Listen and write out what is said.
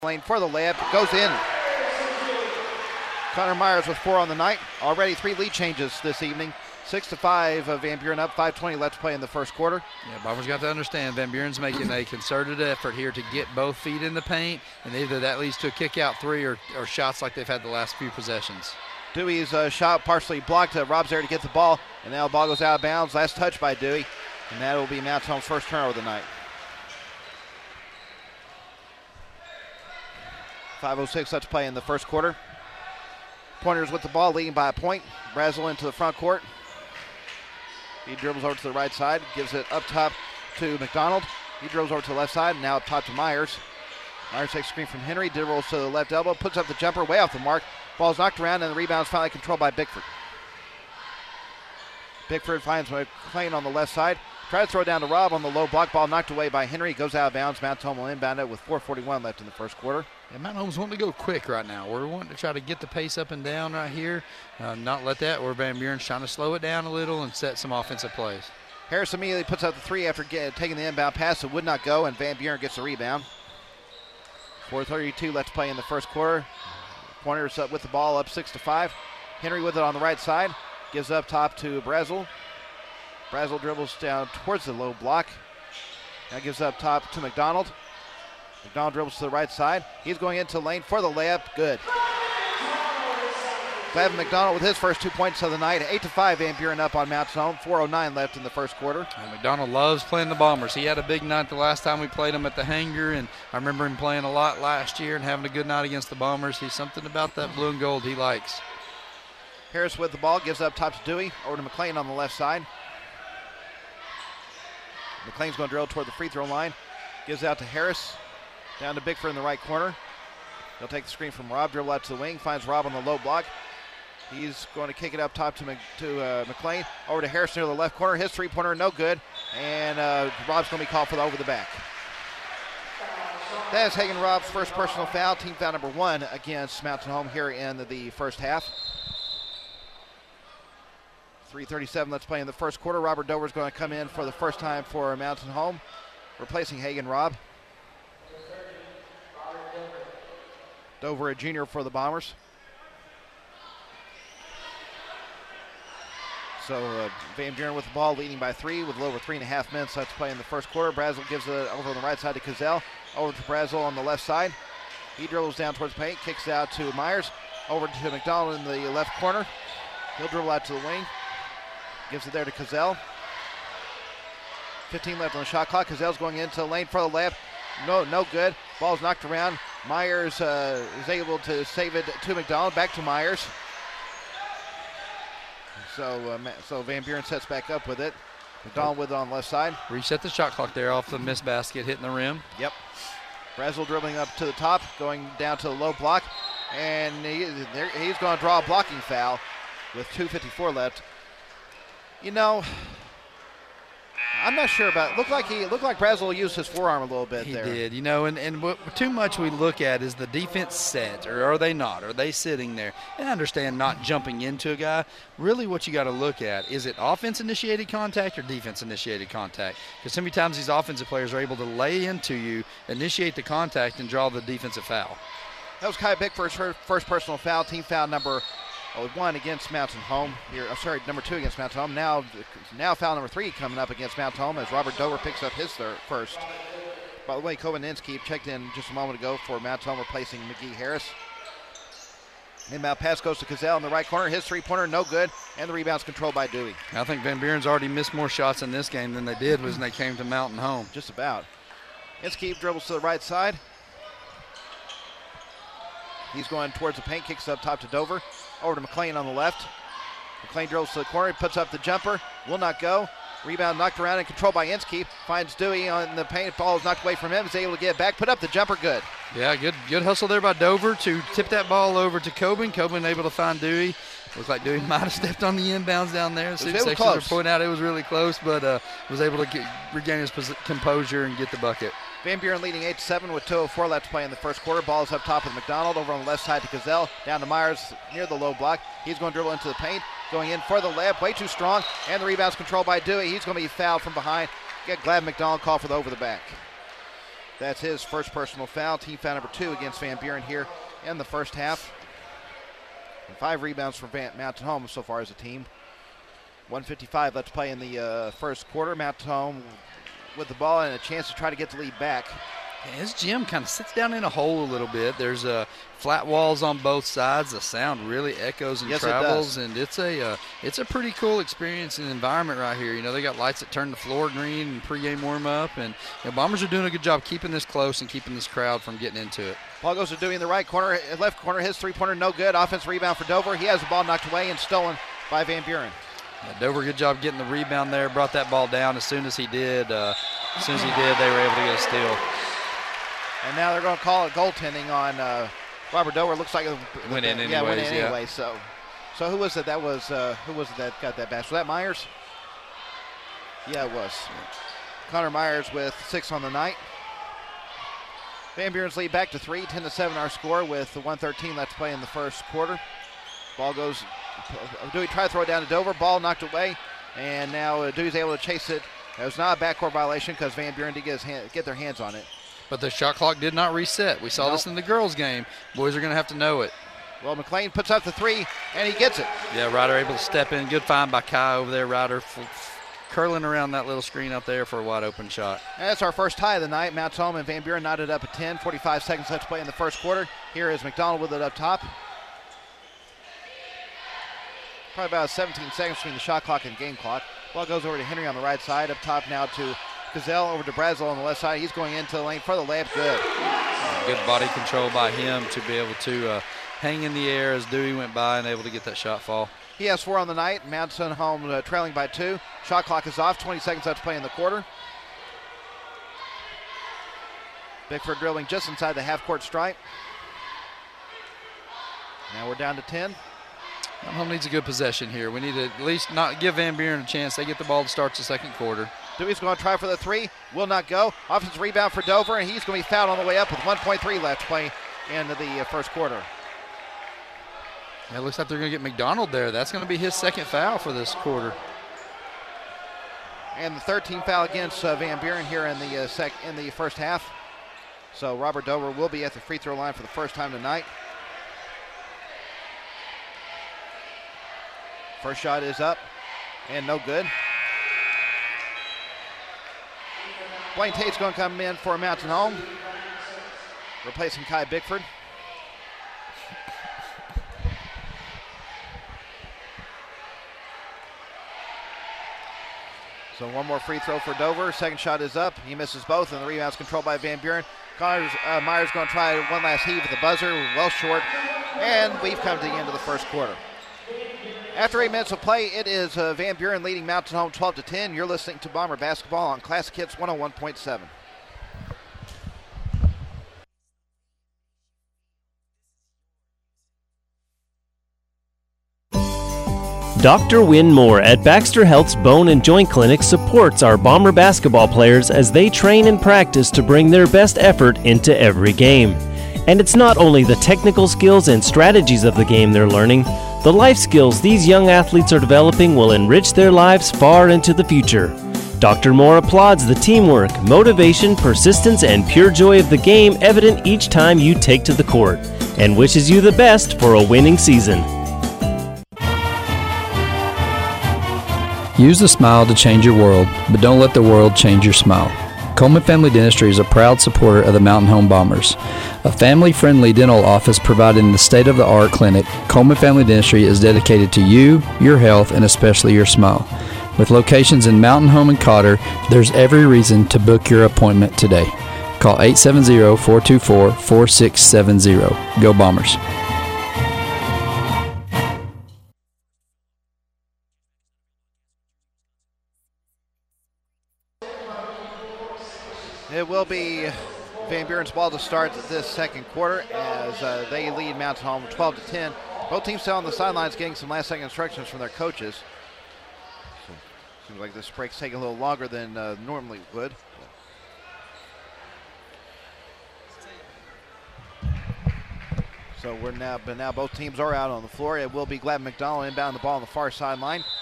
Lane for the layup, goes in. Connor Myers with 4 on the night. Already 3 lead changes this evening. 6-5 Van Buren up, 5:20 left to play in the first quarter. Yeah, Bombers got to understand Van Buren's making a concerted effort here to get both feet in the paint, and either that leads to a kick-out three or shots like they've had the last few possessions. Dewey's shot partially blocked. Rob's there to get the ball, and now the ball goes out of bounds. Last touch by Dewey, and that will be Mount Home's first turnover of the night. 5:06 left to play in the first quarter. Pointers with the ball, leading by a point. Brazel into the front court. He dribbles over to the right side, gives it up top to McDonald. He dribbles over to the left side, and now up top to Myers. Myers takes a screen from Henry, dribbles to the left elbow, puts up the jumper way off the mark. Ball's knocked around, and the rebound's finally controlled by Bickford. Bickford finds McClain on the left side. Try to throw it down to Rob on the low block. Ball knocked away by Henry. Goes out of bounds. Mount Home will inbound it with 4:41 left in the first quarter. Yeah, Mount Home's wanting to go quick right now. We're wanting to try to get the pace up and down right here, not let that, or Van Buren's trying to slow it down a little and set some offensive plays. Harris immediately puts up the three after taking the inbound pass. It would not go, and Van Buren gets the rebound. 4:32 left to play in the first quarter. Pointers up with the ball, up 6-5. Henry with it on the right side. Gives up top to Brazel. Brazel dribbles down towards the low block. Now gives up top to McDonald. McDonald dribbles to the right side. He's going into the lane for the layup. Good. Glavin McDonald with his first 2 points of the night. 8-5 Van Buren up on Mount Home. 4:09 left in the first quarter. And McDonald loves playing the Bombers. He had a big night the last time we played him at the Hangar, and I remember him playing a lot last year and having a good night against the Bombers. He's something about that blue and gold he likes. Harris with the ball, gives up top to Dewey. Over to McClain on the left side. McClain's going to drill toward the free throw line. Gives out to Harris. Down to Bickford in the right corner. He'll take the screen from Rob, dribble out to the wing, finds Rob on the low block. He's going to kick it up top to McClain. Over to Harris near the left corner. His three-pointer, no good. And Rob's going to be called for the over the back. That is Hagen Rob's first personal foul, team foul number 1 against Mountain Home here in the first half. 3:37 let's play in the first quarter. Robert Dover is going to come in for the first time for Mountain Home, replacing Hagen Rob. Dover, a junior for the Bombers. So Van Buren with the ball, leading by 3 with a little over 3.5 minutes left to play in the first quarter. Brazel gives it over on the right side to Cazell. Over to Brazel on the left side. He dribbles down towards the paint, kicks out to Myers. Over to McDonald in the left corner. He'll dribble out to the wing. Gives it there to Cazell. 15 left on the shot clock. Cazell's going into the lane for the layup. No good. Ball's knocked around. Myers is able to save it to McDonald. Back to Myers. So Van Buren sets back up with it. McDonald with it on the left side. Reset the shot clock there off the missed basket, hitting the rim. Yep. Brazel dribbling up to the top, going down to the low block. And he's going to draw a blocking foul with 2:54 left. You know, I'm not sure about it. Looked like Brazel used his forearm a little bit there. He did, you know, and what too much we look at is the defense set, or are they not? Are they sitting there? And I understand not jumping into a guy. Really what you got to look at, is it offense-initiated contact or defense-initiated contact? Because so many times these offensive players are able to lay into you, initiate the contact, and draw the defensive foul. That was Kai Bickford's first personal foul, team foul number 1 against Mountain Home. Number 2 against Mountain Home. Now foul number 3 coming up against Mountain Home as Robert Dover picks up his first. By the way, Coben Inskeep checked in just a moment ago for Mountain Home, replacing McGee Harris. Inbound pass goes to Cazell in the right corner. His three-pointer, no good, and the rebound's controlled by Dewey. I think Van Buren's already missed more shots in this game than they did when they came to Mountain Home. Just about. Inskeep dribbles to the right side. He's going towards the paint, kicks up top to Dover. Over to McClain on the left. McClain dribbles to the corner, puts up the jumper, will not go. Rebound knocked around and controlled by Inskeep. Finds Dewey on the paint, ball is knocked away from him, is able to get it back, put up the jumper, good. Yeah, good hustle there by Dover to tip that ball over to Coben. Coben able to find Dewey. Looks like Dewey might have stepped on the inbounds down there. Student sections are pointing out it was really close, but was able to regain his composure and get the bucket. Van Buren leading 8-7 with 2:04 left to play in the first quarter. Ball is up top with McDonald, over on the left side to Cazell, down to Myers near the low block. He's going to dribble into the paint, going in for the layup, way too strong, and the rebound's controlled by Dewey. He's going to be fouled from behind. Get Glad McDonald call for the over the back. That's his first personal foul, team foul number 2 against Van Buren here in the first half. And 5 rebounds for Mountain Home so far as a team. 1:55 left to play in the first quarter. Mountain Home with the ball and a chance to try to get the lead back. Yeah, his gym kind of sits down in a hole a little bit. There's flat walls on both sides. The sound really echoes and travels, and it's a pretty cool experience and environment right here. You know, they got lights that turn the floor green and pregame warm up, and Bombers are doing a good job keeping this close and keeping this crowd from getting into it. Ball goes to Dewey in the right corner, left corner. His three-pointer no good. Offensive rebound for Dover. He has the ball knocked away and stolen by Van Buren. Yeah, Dover, good job getting the rebound there. Brought that ball down as soon as he did. They were able to get a steal. And now they're going to call it goaltending on Robert Dover. Looks like it went in anyways. Yeah, went in anyway. So who was it? That was who was it that got that basket? Was that Myers? Yeah, it was. Connor Myers with 6 on the night. Van Buren's lead back to 3, 10-7 our score with 1:13 left to play in the first quarter. Ball goes. Dewey tried to throw it down to Dover. Ball knocked away, and now Dewey's able to chase it. It was not a backcourt violation because Van Buren did get their hands on it. But the shot clock did not reset. We saw this in the girls' game. Boys are going to have to know it. Well, McLean puts up the 3, and he gets it. Yeah, Ryder able to step in. Good find by Kai over there. Ryder curling around that little screen up there for a wide-open shot. And that's our first tie of the night. Mount Home and Van Buren knotted up at 10. 45 seconds left to play in the first quarter. Here is McDonald with it up top. Probably about 17 seconds between the shot clock and game clock. Ball goes over to Henry on the right side. Up top now to Gazelle, over to Brazel on the left side. He's going into the lane for the layup. Good. Good body control by him to be able to hang in the air as Dewey went by and able to get that shot fall. He has 4 on the night. Mountain Home trailing by 2. Shot clock is off. 20 seconds left to play in the quarter. Bickford dribbling just inside the half-court stripe. Now we're down to 10. Mountain Home needs a good possession here. We need to at least not give Van Buren a chance. They get the ball to start the second quarter. Dewey's going to try for the 3. Will not go. Offensive rebound for Dover, and he's going to be fouled on the way up with 1:3 left to play into the first quarter. Yeah, it looks like they're going to get McDonald there. That's going to be his second foul for this quarter. And the 13th foul against Van Buren here in the first half. So Robert Dover will be at the free throw line for the first time tonight. First shot is up and no good. Blaine Tate's going to come in for Mountain Home, replacing Kai Bickford. So one more free throw for Dover. Second shot is up. He misses both, and the rebound's controlled by Van Buren. Myers going to try one last heave at the buzzer, well short, and we've come to the end of the first quarter. After 8 minutes of play, it is Van Buren leading Mountain Home 12-10. You're listening to Bomber Basketball on Classic Hits 101.7. Dr. Wynn Moore at Baxter Health's Bone and Joint Clinic supports our Bomber basketball players as they train and practice to bring their best effort into every game. And it's not only the technical skills and strategies of the game they're learning, the life skills these young athletes are developing will enrich their lives far into the future. Dr. Moore applauds the teamwork, motivation, persistence, and pure joy of the game evident each time you take to the court, and wishes you the best for a winning season. Use the smile to change your world, but don't let the world change your smile. Coleman Family Dentistry is a proud supporter of the Mountain Home Bombers. A family-friendly dental office providing the state-of-the-art clinic, Coleman Family Dentistry is dedicated to you, your health, and especially your smile. With locations in Mountain Home and Cotter, there's every reason to book your appointment today. Call 870-424-4670. Go Bombers. It will be Van Buren's ball to start this second quarter as they lead Mountain Home 12-10. Both teams still on the sidelines getting some last-second instructions from their coaches. So, seems like this break's taking a little longer than normally would. So now both teams are out on the floor. It will be Glavin McDonald inbound the ball on the far sideline.